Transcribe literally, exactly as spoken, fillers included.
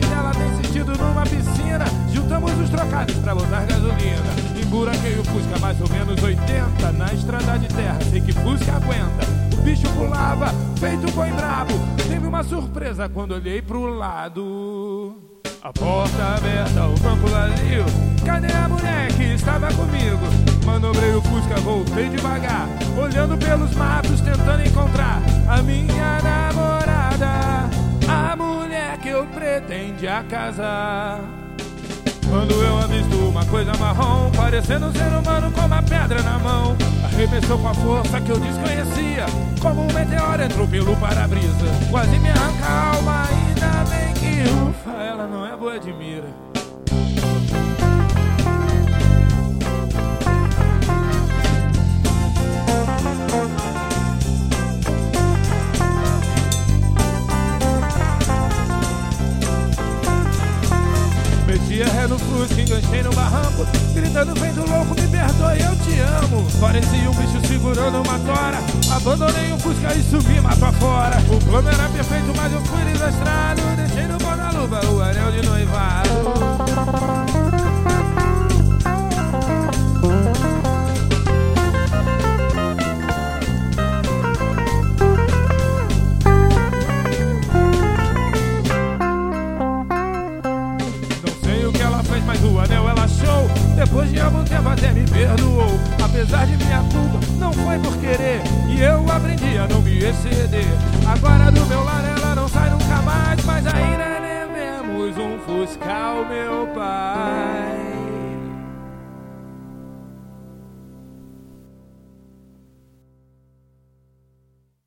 dela tem sentido numa piscina. Juntamos os trocados pra botar gasolina. Emburaquei o Fusca mais ou menos oitenta na estrada de terra, sei que Fusca aguenta. O bicho pulava, feito boi brabo. Teve uma surpresa quando olhei pro lado. A porta aberta, o banco vazio. Cadê a mulher que estava comigo? Manobrei o Fusca, voltei devagar, olhando pelos matos, tentando encontrar a minha namorada, a mulher que eu pretendia casar. Quando eu avisto uma coisa marrom, parecendo um ser humano com uma pedra na mão, arremessou com a força que eu desconhecia, como um meteoro entrou pelo para-brisa. Quase me arranca a alma, ainda bem que ufa, ela não é boa de mira. Metia ré no Fusca, enganchei no barranco, gritando feito louco, me perdoe, eu te amo. Parecia um bicho segurando uma tora. Abandonei o Fusca e subi mato afora. O plano era perfeito, mas eu fui desastrado. Deixei no guarda-luva o anel de noivado. Mas o anel ela achou, depois de algum tempo até me perdoou. Apesar de minha culpa, não foi por querer, e eu aprendi a não me exceder. Agora do meu lado ela não sai nunca mais, mas ainda devemos um Fusca ao meu pai.